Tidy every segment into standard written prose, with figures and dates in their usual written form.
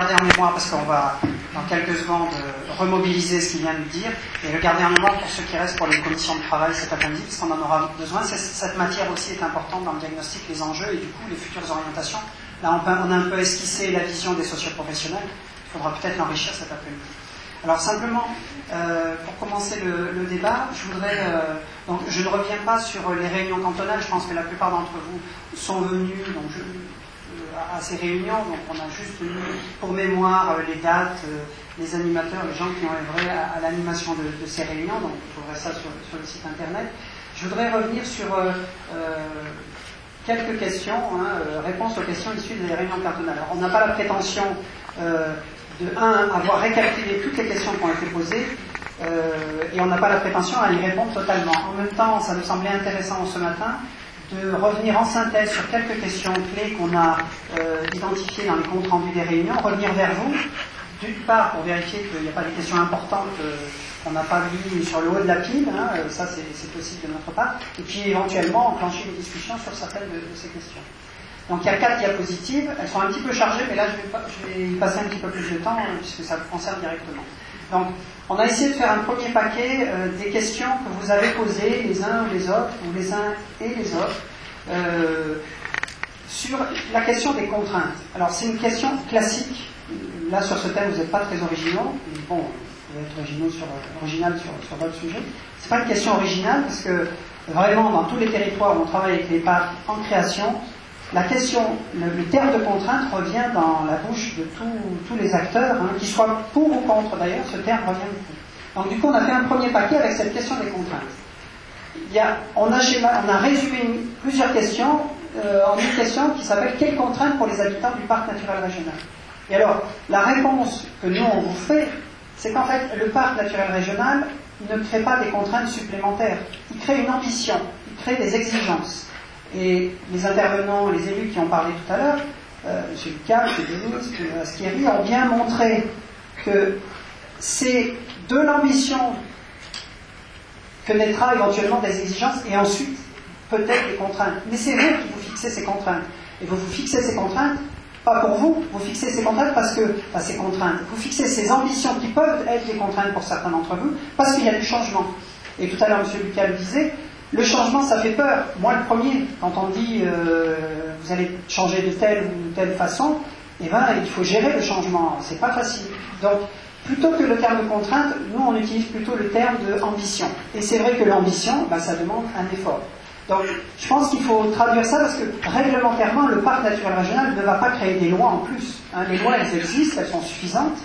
garder en mémoire parce qu'on va, dans quelques secondes, remobiliser ce qu'il vient de nous dire et le garder en mémoire pour ceux qui restent pour les commissions de travail cet après-midi, parce qu'on en aura besoin. Cette matière aussi est importante dans le diagnostic, les enjeux et du coup les futures orientations. Là, on a un peu esquissé la vision des socioprofessionnels. Il faudra peut-être l'enrichir cet après-midi. Alors simplement, pour commencer le débat, donc je ne reviens pas sur les réunions cantonales. Je pense que la plupart d'entre vous sont venus à ces réunions. Donc on a juste mis pour mémoire les dates, les animateurs, les gens qui ont œuvré à l'animation de ces réunions. Donc vous trouverez ça sur le site internet. Je voudrais revenir sur quelques questions, réponses aux questions issues des réunions cantonales. Alors, on n'a pas la prétention avoir récapitulé toutes les questions qui ont été posées, et on n'a pas la prétention à y répondre totalement. En même temps, ça nous semblait intéressant ce matin de revenir en synthèse sur quelques questions clés qu'on a identifiées dans les comptes rendus des réunions, revenir vers vous, d'une part pour vérifier qu'il n'y a pas des questions importantes qu'on n'a pas mis sur le haut de la pile, ça c'est possible de notre part, et puis éventuellement enclencher une discussion sur certaines de ces questions. Donc il y a 4 diapositives, elles sont un petit peu chargées, mais là je vais y passer un petit peu plus de temps puisque ça vous concerne directement. Donc on a essayé de faire un premier paquet des questions que vous avez posées les uns ou les autres, ou les uns et les autres, sur la question des contraintes. Alors c'est une question classique, là sur ce thème vous n'êtes pas très originaux, mais bon, vous pouvez être original sur d'autres sujets. C'est pas une question originale parce que vraiment dans tous les territoires où on travaille avec les parcs en création, la question, le terme de contrainte revient dans la bouche de tous les acteurs, qu'ils soient pour ou contre d'ailleurs, ce terme revient beaucoup. Donc du coup on a fait un premier paquet avec cette question des contraintes. On a résumé plusieurs questions en une question qui s'appelle « Quelles contraintes pour les habitants du parc naturel régional ?» Et alors, la réponse que nous on vous fait, c'est qu'en fait le parc naturel régional ne crée pas des contraintes supplémentaires, il crée une ambition, il crée des exigences. Et les intervenants, les élus qui ont parlé tout à l'heure, M. Lucas, M. Denis, M. Aschieri, ont bien montré que c'est de l'ambition que naîtra éventuellement des exigences et ensuite peut-être des contraintes. Mais c'est vous qui vous fixez ces contraintes. Et vous fixez ces contraintes, pas pour vous, vous fixez ces contraintes parce que, ces contraintes, vous fixez ces ambitions qui peuvent être des contraintes pour certains d'entre vous, parce qu'il y a du changement. Et tout à l'heure, M. Lucas le disait, le changement, ça fait peur. Moi, le premier, quand on dit vous allez changer de telle ou telle façon, il faut gérer le changement. C'est pas facile. Donc, plutôt que le terme de contrainte, nous, on utilise plutôt le terme de ambition. Et c'est vrai que l'ambition, ça demande un effort. Donc, je pense qu'il faut traduire ça parce que réglementairement, le parc naturel régional ne va pas créer des lois en plus. Les lois, elles existent, elles sont suffisantes.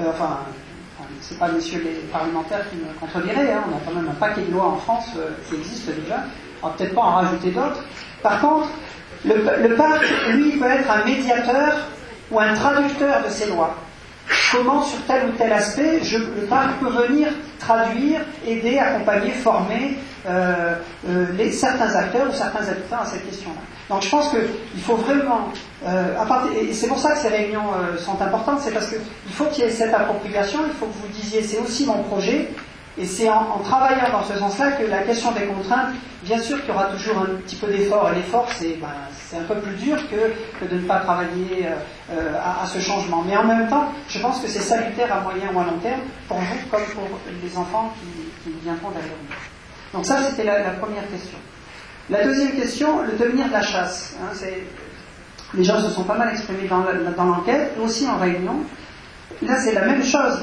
C'est pas messieurs les parlementaires qui me contrediraient, on a quand même un paquet de lois en France qui existent déjà, on va peut-être pas en rajouter d'autres. Par contre, le parc, lui, peut être un médiateur ou un traducteur de ces lois. Comment, sur tel ou tel aspect, le parc peut venir traduire, aider, accompagner, former certains acteurs ou certains habitants à cette question-là. Donc je pense qu'il faut vraiment, et c'est pour ça que ces réunions sont importantes, c'est parce qu'il faut qu'il y ait cette appropriation, il faut que vous disiez c'est aussi mon projet, et c'est en travaillant dans ce sens-là que la question des contraintes, bien sûr qu'il y aura toujours un petit peu d'effort, et l'effort c'est un peu plus dur que de ne pas travailler à ce changement. Mais en même temps, je pense que c'est salutaire à moyen ou à long terme, pour vous comme pour les enfants qui viendront derrière nous. Donc ça c'était la première question. La deuxième question, le devenir de la chasse. Les gens se sont pas mal exprimés dans l'enquête, aussi en réunion. Là, c'est la même chose.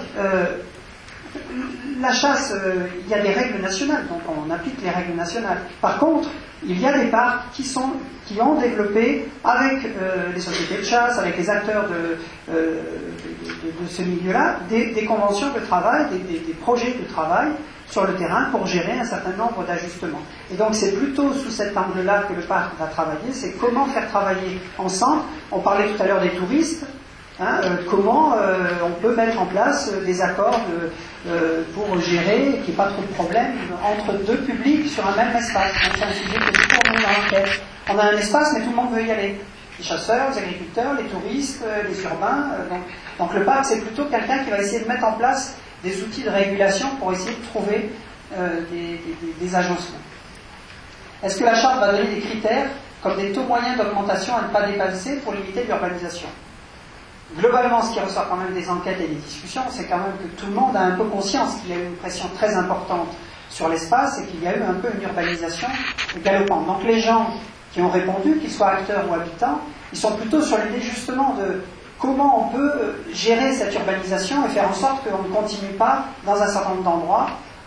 La chasse, il y a des règles nationales, donc on applique les règles nationales. Par contre, il y a des parcs qui ont développé, avec les sociétés de chasse, avec les acteurs de ce milieu-là, des conventions de travail, des projets de travail sur le terrain pour gérer un certain nombre d'ajustements. Et donc c'est plutôt sous cet angle-là que le parc va travailler, c'est comment faire travailler ensemble. On parlait tout à l'heure des touristes, comment on peut mettre en place des accords pour gérer, qu'il n'y ait pas trop de problèmes entre deux publics sur un même espace. Donc c'est un sujet qui est toujours mis dans l'enquête. On a un espace, mais tout le monde veut y aller. Les chasseurs, les agriculteurs, les touristes, les urbains. Donc le parc, c'est plutôt quelqu'un qui va essayer de mettre en place des outils de régulation pour essayer de trouver des agencements. Est-ce que la charte va donner des critères comme des taux moyens d'augmentation à ne pas dépasser pour limiter l'urbanisation ? globalement, ce qui ressort quand même des enquêtes et des discussions, c'est quand même que tout le monde a un peu conscience qu'il y a eu une pression très importante sur l'espace et qu'il y a eu un peu une urbanisation galopante. Donc les gens qui ont répondu, qu'ils soient acteurs ou habitants, ils sont plutôt sur l'idée justement de comment on peut gérer cette urbanisation et faire en sorte qu'on ne continue pas, dans un certain nombre d'endroits,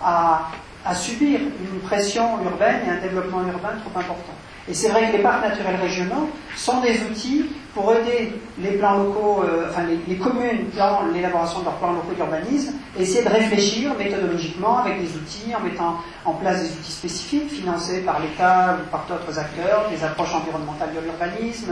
à subir une pression urbaine et un développement urbain trop important. Et c'est vrai que les parcs naturels régionaux sont des outils pour aider les plans locaux, les communes dans l'élaboration de leurs plans locaux d'urbanisme, et essayer de réfléchir méthodologiquement avec des outils, en mettant en place des outils spécifiques financés par l'État ou par d'autres acteurs, des approches environnementales de l'urbanisme,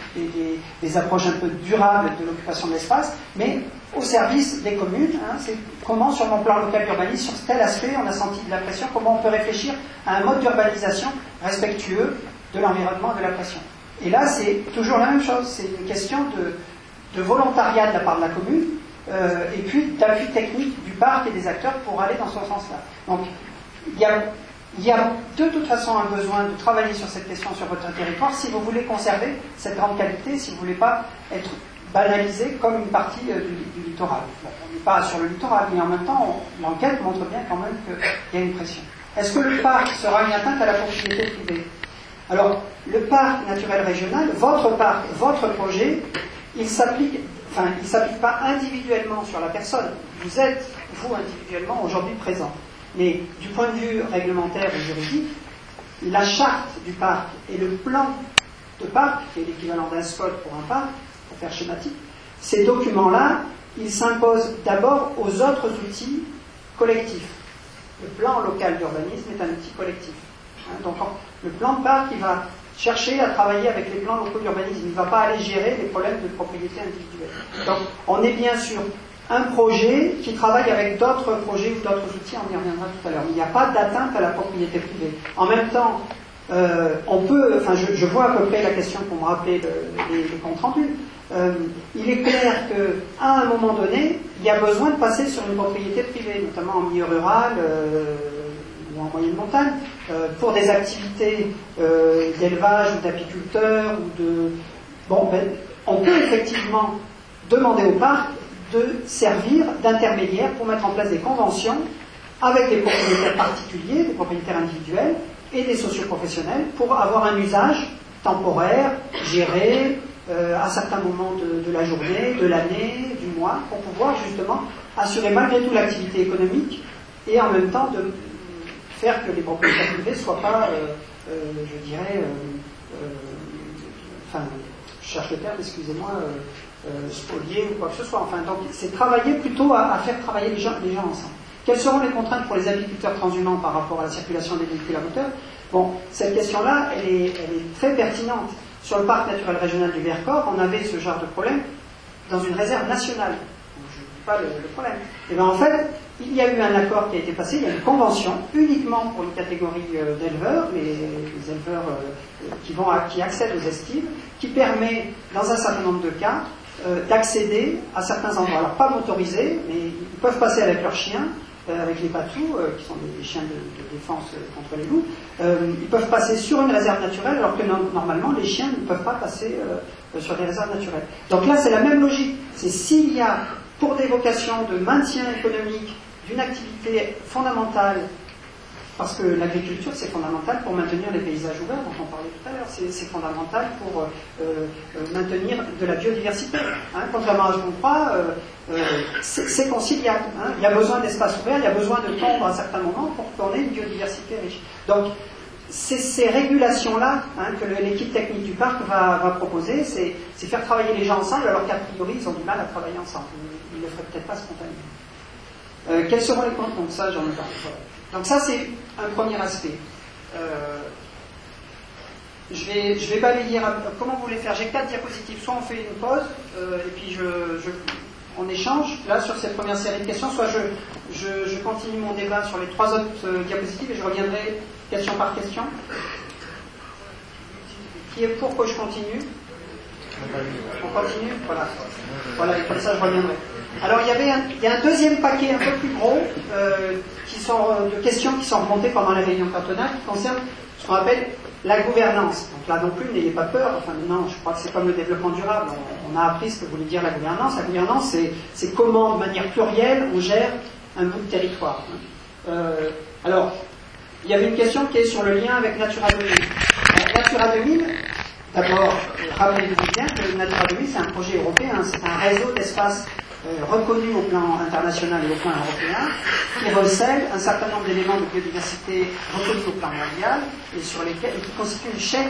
des approches un peu durables de l'occupation de l'espace, mais au service des communes. C'est comment, sur mon plan local d'urbanisme, sur tel aspect, on a senti de la pression, comment on peut réfléchir à un mode d'urbanisation respectueux de l'environnement et de la pression. Et là, c'est toujours la même chose, c'est une question de volontariat de la part de la commune, et puis d'appui technique du parc et des acteurs pour aller dans ce sens-là. Donc, il y a de toute façon un besoin de travailler sur cette question sur votre territoire si vous voulez conserver cette grande qualité, si vous ne voulez pas être banalisé comme une partie du littoral. Bon, on n'est pas sur le littoral, mais en même temps, l'enquête montre bien quand même qu'il y a une pression. Est-ce que le parc sera une atteinte à la propriété privée ? Alors, le parc naturel régional, votre parc, votre projet, il ne s'applique pas individuellement sur la personne. Vous êtes, vous, individuellement, aujourd'hui présent. Mais du point de vue réglementaire et juridique, la charte du parc et le plan de parc, qui est l'équivalent d'un SCOT pour un parc, pour faire schématique, ces documents-là, ils s'imposent d'abord aux autres outils collectifs. Le plan local d'urbanisme est un outil collectif. Donc, le plan de parc, il va chercher à travailler avec les plans locaux d'urbanisme. Il ne va pas aller gérer les problèmes de propriété individuelle. Donc, on est bien sûr un projet qui travaille avec d'autres projets ou d'autres outils, on y reviendra tout à l'heure. Mais il n'y a pas d'atteinte à la propriété privée. En même temps, je vois à peu près la question pour me rappeler les comptes rendus. Il est clair qu'à un moment donné, il y a besoin de passer sur une propriété privée, notamment en milieu rural, ou en moyenne montagne, pour des activités d'élevage ou d'apiculteurs ou de... on peut effectivement demander au parc de servir d'intermédiaire pour mettre en place des conventions avec des propriétaires particuliers, des propriétaires individuels et des socioprofessionnels pour avoir un usage temporaire, géré à certains moments de la journée, de l'année, du mois, pour pouvoir justement assurer malgré tout l'activité économique et en même temps de faire que les propriétaires privés ne soient pas, je cherche le terme, excusez-moi, spoliés ou quoi que ce soit. Enfin, donc c'est travailler plutôt à faire travailler les gens ensemble. Quelles seront les contraintes pour les agriculteurs transhumants par rapport à la circulation des véhicules à moteur ? Bon, cette question-là, elle est très pertinente. Sur le parc naturel régional du Vercors, on avait ce genre de problème dans une réserve nationale. Je ne dis pas le problème. Et bien en fait, il y a eu un accord qui a été passé, il y a une convention uniquement pour une catégorie d'éleveurs, les éleveurs qui accèdent aux estives, qui permet, dans un certain nombre de cas, d'accéder à certains endroits. Alors pas motorisés, mais ils peuvent passer avec leurs chiens, avec les patous, qui sont des chiens de défense contre les loups. Ils peuvent passer sur une réserve naturelle, alors que normalement les chiens ne peuvent pas passer sur des réserves naturelles. Donc là c'est la même logique. C'est s'il y a, pour des vocations de maintien économique d'une activité fondamentale, parce que l'agriculture c'est fondamental pour maintenir les paysages ouverts dont on parlait tout à l'heure, c'est fondamental pour maintenir de la biodiversité. Contrairement à ce qu'on croit, c'est conciliable. Il y a besoin d'espaces ouverts, il y a besoin de tondre à certains moments pour qu'on ait une biodiversité riche. Donc c'est ces régulations-là que l'équipe technique du parc va proposer, c'est faire travailler les gens ensemble alors qu'a priori ils ont du mal à travailler ensemble. Ils ne le feraient peut-être pas spontanément. Quels seront les comptes ? Donc ça j'en ai parlé. Voilà. Donc ça c'est un premier aspect. Je vais balayer. Comment vous voulez faire ? J'ai 4 diapositives. Soit on fait une pause et puis on échange là sur cette première série de questions, soit je continue mon débat sur les 3 autres diapositives et je reviendrai question par question. Qui est pour que je continue ? On continue ? Voilà, et comme ça je reviendrai. Alors il y a un deuxième paquet un peu plus gros de questions qui sont remontées pendant les réunions cantonales qui concernent ce qu'on appelle La gouvernance, donc là non plus, n'ayez pas peur, enfin maintenant je crois que c'est comme le développement durable, on a appris ce que voulait dire la gouvernance. La gouvernance, c'est comment, de manière plurielle, on gère un bout de territoire. Alors, il y avait une question qui est sur le lien avec Natura 2000. Natura 2000, d'abord, rappelez-vous bien que Natura 2000, c'est un projet européen, c'est un réseau d'espaces reconnu au plan international et au plan européen, qui recèle un certain nombre d'éléments de biodiversité reconnus au plan mondial et qui constitue une chaîne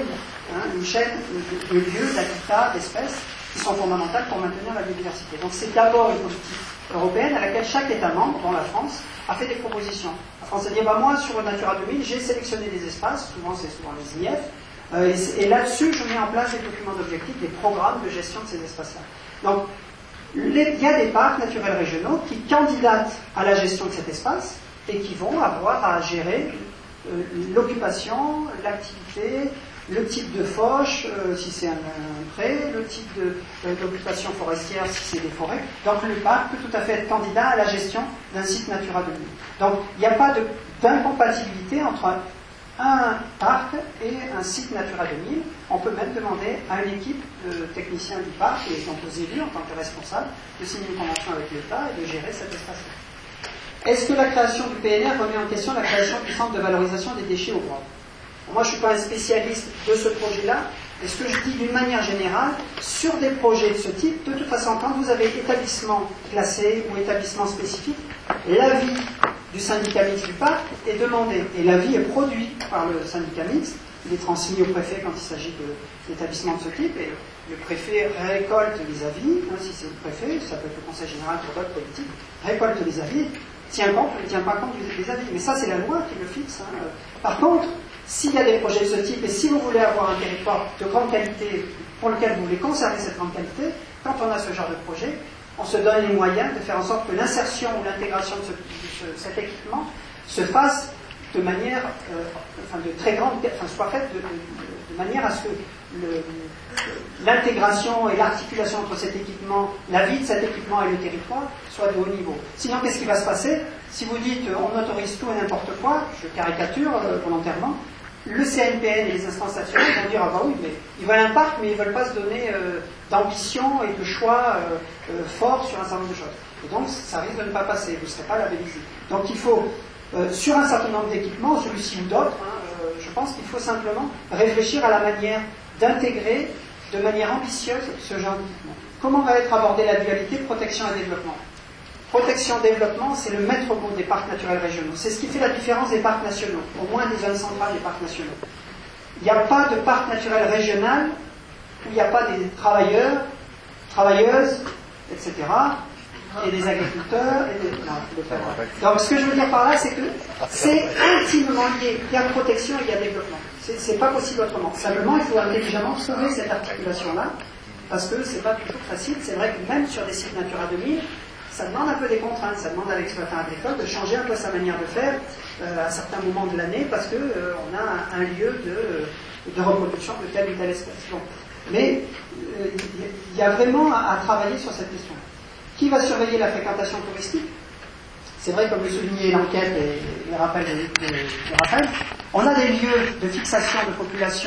de lieux, d'habitats, d'espèces qui sont fondamentales pour maintenir la biodiversité. Donc c'est d'abord une politique européenne à laquelle chaque État membre, dont la France, a fait des propositions. La France a dit, moi sur Natura 2000, j'ai sélectionné des espaces, c'est souvent les IF, et là-dessus je mets en place des documents d'objectifs, des programmes de gestion de ces espaces-là. Donc il y a des parcs naturels régionaux qui candidatent à la gestion de cet espace et qui vont avoir à gérer l'occupation, l'activité, le type de fauche, si c'est un pré, le type d'occupation forestière, si c'est des forêts. Donc le parc peut tout à fait être candidat à la gestion d'un site Natura 2000. Donc il n'y a pas d'incompatibilité entre un parc et un site Natura 2000. On peut même demander à une équipe de techniciens du parc et donc aux élus en tant que responsables de signer une convention avec l'État et de gérer cet espace-là. Est-ce que la création du PNR remet en question la création du centre de valorisation des déchets au Grand? Moi, je ne suis pas un spécialiste de ce projet-là, et ce que je dis d'une manière générale, sur des projets de ce type, de toute façon, quand vous avez établissement classé ou établissement spécifique, l'avis du syndicat mixte du parc est demandé, et l'avis est produit par le syndicat mixte, il est transmis au préfet quand il s'agit d'établissements de ce type, et le préfet récolte les avis, si c'est le préfet, ça peut être le conseil général pour d'autres politiques, récolte les avis, tient compte ou ne tient pas compte des avis, mais ça c'est la loi qui le fixe. Par contre, s'il y a des projets de ce type, et si vous voulez avoir un territoire de grande qualité, pour lequel vous voulez conserver cette grande qualité, quand on a ce genre de projet, on se donne les moyens de faire en sorte que l'insertion ou l'intégration de cet équipement se fasse de manière, de très grande, soit faite de manière à ce que l'intégration et l'articulation entre cet équipement, la vie de cet équipement et le territoire soit de haut niveau. Sinon, qu'est-ce qui va se passer? Si vous dites on autorise tout et n'importe quoi, je caricature volontairement, le CNPN et les instances nationales vont dire oui, mais ils veulent un parc, mais ils ne veulent pas se donner d'ambition et de choix forts sur un certain nombre de choses. Et donc, ça risque de ne pas passer, vous ne serez pas labellisé. Donc, il faut, sur un certain nombre d'équipements, celui-ci ou d'autres, je pense qu'il faut simplement réfléchir à la manière d'intégrer de manière ambitieuse ce genre d'équipement. Comment va être abordée la dualité protection et développement? Protection-développement, c'est le maître mot des parcs naturels régionaux. C'est ce qui fait la différence des parcs nationaux, au moins des zones centrales des parcs nationaux. Il n'y a pas de parc naturel régional où il n'y a pas des travailleurs, travailleuses, etc., et des agriculteurs, et des... Non, donc ce que je veux dire par là, c'est que c'est intimement lié. Il y a protection et il y a développement. C'est pas possible autrement. Simplement, il faut intelligemment trouver cette articulation-là, parce que c'est pas toujours facile. C'est vrai que même sur des sites Natura 2000, ça demande un peu des contraintes, ça demande à l'exploitant agricole de changer un peu sa manière de faire à certains moments de l'année parce qu'on a un lieu de reproduction de telle ou telle espèce. Bon. Mais il y a vraiment à travailler sur cette question. Qui va surveiller la fréquentation touristique? C'est vrai, comme le soulignait l'enquête et les rappels de Raphaël, on a des lieux de fixation de population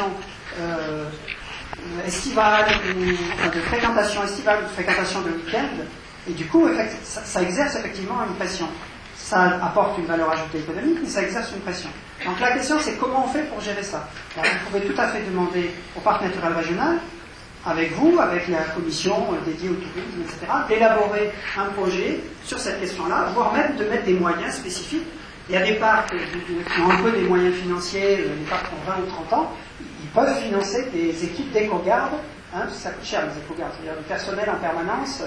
estivale, de fréquentation estivale ou de fréquentation de week-end. Et du coup, ça exerce effectivement une pression. Ça apporte une valeur ajoutée économique, mais ça exerce une pression. Donc la question, c'est comment on fait pour gérer ça? Alors, vous pouvez tout à fait demander au parc naturel régional, avec vous, avec la commission dédiée au tourisme, etc., d'élaborer un projet sur cette question-là, voire même de mettre des moyens spécifiques. Il y a des parcs qui ont un peu des moyens financiers, les parcs qui ont 20 ou 30 ans, ils peuvent financer des équipes d'éco-garde, ça coûte cher les éco-gardes, c'est-à-dire du personnel en permanence,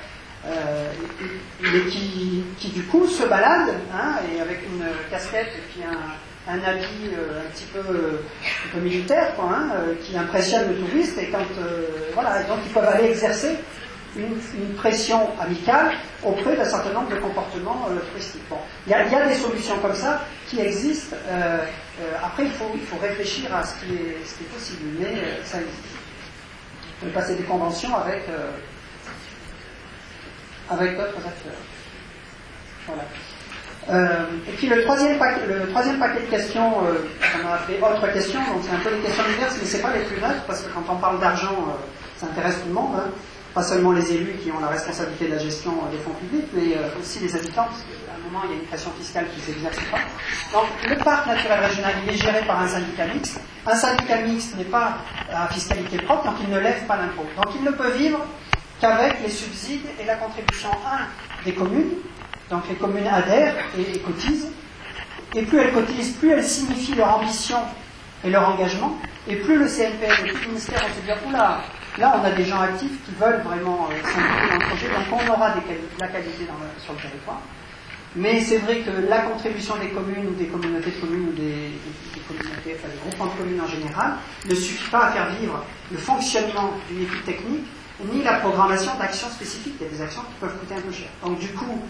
et qui du coup se balade et avec une casquette et puis un habit un petit peu militaire qui impressionne le touriste et quand donc ils peuvent aller exercer une pression amicale auprès d'un certain nombre de comportements touristiques. Bon, il y a des solutions comme ça qui existent. Après il faut réfléchir à ce qui est possible, mais ça existe. On peut passer des conventions avec d'autres acteurs. Voilà. Et puis le troisième paquet de questions, on a appelé autres questions, donc c'est un peu des questions diverses, mais c'est pas les plus neutres, parce que quand on parle d'argent, ça intéresse tout le monde, hein. Pas seulement les élus qui ont la responsabilité de la gestion des fonds publics, mais aussi les habitants, parce qu'à un moment il y a une pression fiscale qui ne s'exerce pas. Donc le parc naturel régional, il est géré par un syndicat mixte. Un syndicat mixte n'est pas à fiscalité propre, donc il ne lève pas d'impôts. Donc il ne peut vivre qu'avec les subsides et la contribution 1 des communes. Donc les communes adhèrent et cotisent. Et plus elles cotisent, plus elles signifient leur ambition et leur engagement. Et plus le CNPL et tout le ministère vont se dire, oula, là on a des gens actifs qui veulent vraiment s'impliquer dans le projet, donc on aura de la qualité sur le territoire. Mais c'est vrai que la contribution des communes ou des communautés de communes ou des communautés, enfin des groupements de communes en général, ne suffit pas à faire vivre le fonctionnement d'une équipe technique, ni la programmation d'actions spécifiques. Il y a des actions qui peuvent coûter un peu cher. Donc du coup,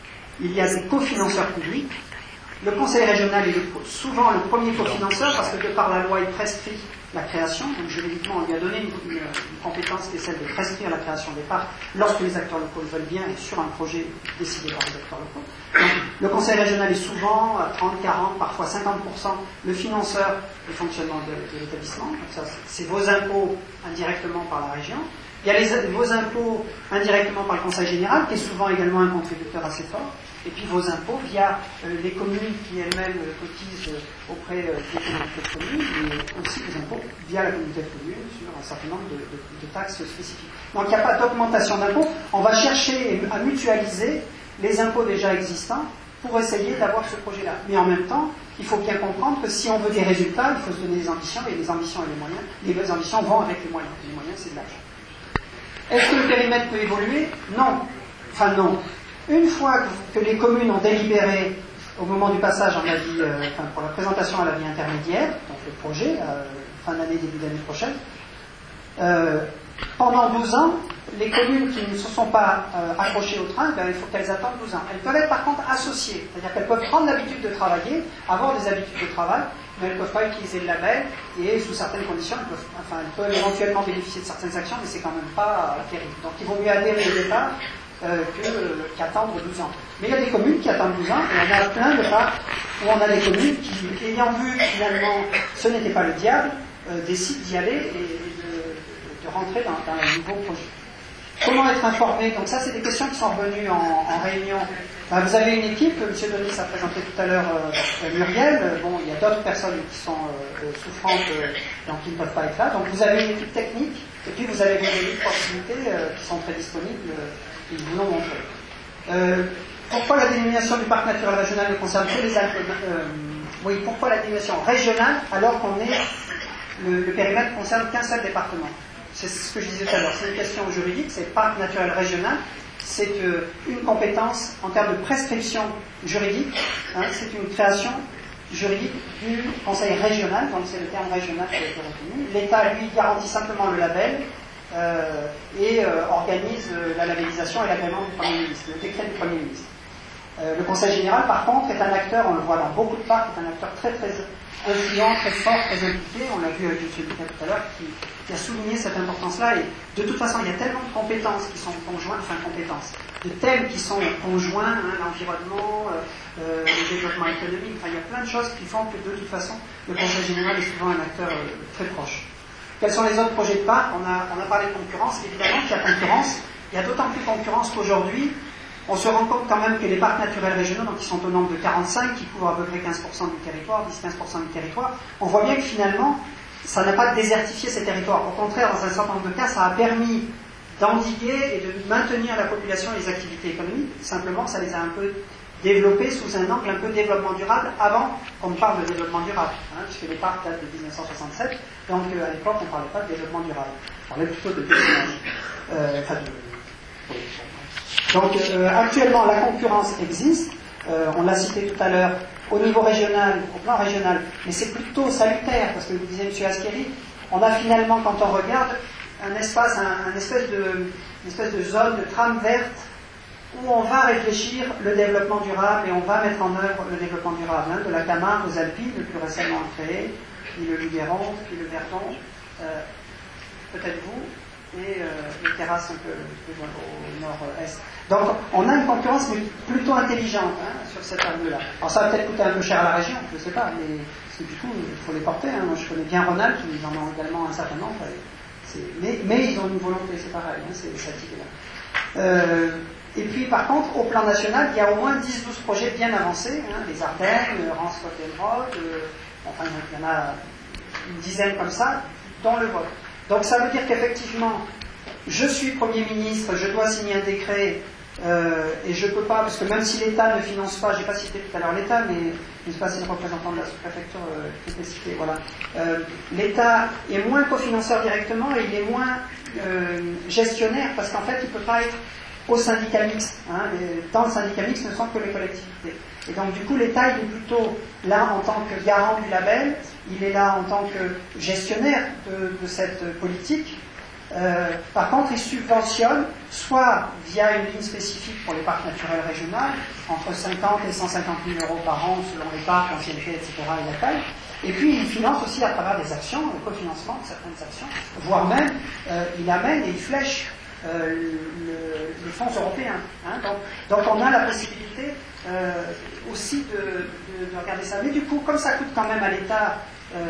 il y a des cofinanceurs publics. Le conseil régional est souvent le premier cofinanceur parce que de par la loi, il prescrit la création. Donc juridiquement, on lui a donné une compétence qui est celle de prescrire la création des parcs lorsque les acteurs locaux le veulent bien et sur un projet décidé par les acteurs locaux. Donc, le conseil régional est souvent à 30, 40, parfois 50% le financeur du fonctionnement de l'établissement. Donc ça, c'est vos impôts indirectement par la région. Il y a vos impôts indirectement par le conseil général, qui est souvent également un contributeur assez fort. Et puis vos impôts via les communes qui elles-mêmes cotisent auprès des communautés de communes, et aussi les impôts via la communauté de communes sur un certain nombre de taxes spécifiques. Donc il n'y a pas d'augmentation d'impôts. On va chercher à mutualiser les impôts déjà existants pour essayer d'avoir ce projet-là. Mais en même temps, il faut bien comprendre que si on veut des résultats, il faut se donner des ambitions, et les ambitions et les moyens. Les ambitions vont avec les moyens. Les moyens, c'est de l'argent. Est-ce que le périmètre peut évoluer? Non. Enfin non. Une fois que les communes ont délibéré au moment du passage en avis, pour la présentation à l'avis intermédiaire, donc le projet, fin d'année, début d'année prochaine, pendant 12 ans, les communes qui ne se sont pas accrochées au train, il faut qu'elles attendent 12 ans. Elles peuvent être par contre associées, c'est-à-dire qu'elles peuvent prendre l'habitude de travailler, avoir des habitudes de travail, mais elles ne peuvent pas utiliser le label, et sous certaines conditions, elles peuvent éventuellement bénéficier de certaines actions, mais c'est quand même pas terrible. Donc il vaut mieux adhérer au départ qu'attendre 12 ans. Mais il y a des communes qui attendent 12 ans, et on a plein de cas où on a des communes qui, ayant vu finalement ce n'était pas le diable, décident d'y aller et de rentrer dans un nouveau projet. Comment être informé? Donc ça, c'est des questions qui sont revenues en réunion. Vous avez une équipe, M. Denis a présenté tout à l'heure Muriel, il y a d'autres personnes qui sont souffrantes, donc qui ne peuvent pas être là. Donc vous avez une équipe technique, et puis vous avez des élus de proximité qui sont très disponibles, et ils vous l'ont montré. Pourquoi la dénomination du parc naturel régional ne concerne que les Alpes? Oui, pourquoi la dénomination régionale alors qu'on est le périmètre ne concerne qu'un seul département? C'est ce que je disais tout à l'heure, c'est une question juridique, c'est parc naturel régional, c'est une compétence en termes de prescription juridique, c'est une création juridique du conseil régional, donc c'est le terme régional qui a été retenu. L'État, lui, garantit simplement le label et organise la labellisation et l'agrément du Premier ministre, le décret du Premier ministre. Le conseil général, par contre, est un acteur, on le voit dans beaucoup de parcs, est un acteur très très influent, très fort, très impliqué. On l'a vu avec M. Picard tout à l'heure, qui a souligné cette importance-là. Et de toute façon, il y a tellement de compétences qui sont conjointes, de thèmes qui sont conjoints, l'environnement, le développement économique. Il y a plein de choses qui font que de toute façon, le conseil général est souvent un acteur très proche. Quels sont les autres projets de parc? On a parlé de concurrence. Évidemment qu'il y a concurrence. Il y a d'autant plus concurrence qu'aujourd'hui, on se rend compte quand même que les parcs naturels régionaux, donc ils sont au nombre de 45, qui couvrent à peu près 15% du territoire, 10-15% du territoire, on voit bien que finalement, ça n'a pas désertifié ces territoires. Au contraire, dans un certain nombre de cas, ça a permis d'endiguer et de maintenir la population et les activités économiques. Simplement, ça les a un peu développés sous un angle un peu développement durable, avant qu'on parle de développement durable, puisque les parcs datent de 1967, donc à l'époque, on ne parlait pas de développement durable. On parlait plutôt de développement. Donc actuellement la concurrence existe, on l'a cité tout à l'heure, au niveau régional, au plan régional, mais c'est plutôt salutaire, parce que vous disait M. Asqueri, on a finalement, quand on regarde, une espèce de zone de trame verte où on va réfléchir le développement durable et on va mettre en œuvre le développement durable, de la Camargue aux Alpilles, le plus récemment créé, puis le Luberon, puis le Verdon, peut-être vous. et les terrasses un peu au nord-est. Donc on a une concurrence mais plutôt intelligente sur cet angle-là. Alors ça va peut-être coûter un peu cher à la région, je ne sais pas, mais parce que du coup il faut les porter. Moi je connais bien Rhône-Alpes, ils en ont également un certain nombre. Mais ils ont une volonté, c'est pareil, c'est cette idée-là. Et puis par contre, au plan national, il y a au moins 10-12 projets bien avancés, les Ardennes, Rance-Côte-Emeraude, enfin il y en a une dizaine comme ça, dans le vote. Donc ça veut dire qu'effectivement, je suis Premier ministre, je dois signer un décret, et je ne peux pas, parce que même si l'État ne finance pas, je n'ai pas cité tout à l'heure l'État, mais je ne sais pas si le représentant de la sous-préfecture qui était cité, voilà. L'État est moins cofinanceur directement et il est moins gestionnaire, parce qu'en fait il ne peut pas être au syndicat mixte. Dans le syndicat mixte ne sont que les collectivités. Et donc du coup l'État il est plutôt là en tant que garant du label, il est là en tant que gestionnaire de cette politique. Par contre, il subventionne soit via une ligne spécifique pour les parcs naturels régionaux, entre 50 et 150 000 euros par an selon les parcs, l'ancienneté, etc. et la taille. Et puis il finance aussi à travers des actions, le cofinancement de certaines actions, voire même il amène et il flèche les fonds européens. Donc on a la possibilité aussi de regarder ça. Mais du coup, comme ça coûte quand même à l'État,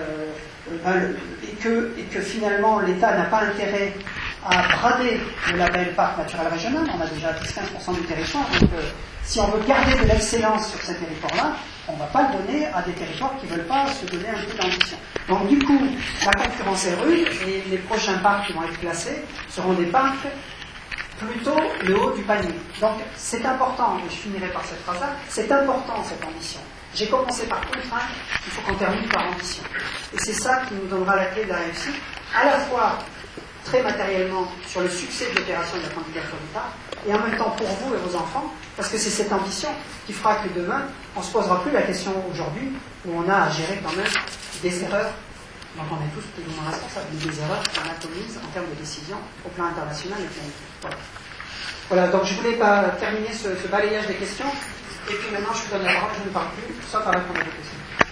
et que finalement l'État n'a pas intérêt à brader le label parc naturel régional, on a déjà 10-15% du territoire, donc si on veut garder de l'excellence sur ces territoires-là, on ne va pas le donner à des territoires qui ne veulent pas se donner un peu d'ambition. Donc du coup, la concurrence est rude, et les prochains parcs qui vont être classés seront des parcs plutôt le haut du panier. Donc c'est important, et je finirai par cette phrase-là, c'est important cette ambition. J'ai commencé par contrainte, il faut qu'on termine par ambition. Et c'est ça qui nous donnera la clé de la réussite, à la fois très matériellement sur le succès de l'opération de la candidature d'État, et en même temps pour vous et vos enfants, parce que c'est cette ambition qui fera que demain, on ne se posera plus la question aujourd'hui, où on a à gérer quand même des erreurs, dont on est tous plus ou moins responsables, des erreurs qu'on a commises en termes de décision au plan international et planétaire. Voilà, donc je voulais pas terminer ce balayage des questions. Et puis maintenant, je vous donne la parole, je ne parle plus, sauf à répondre à vos questions.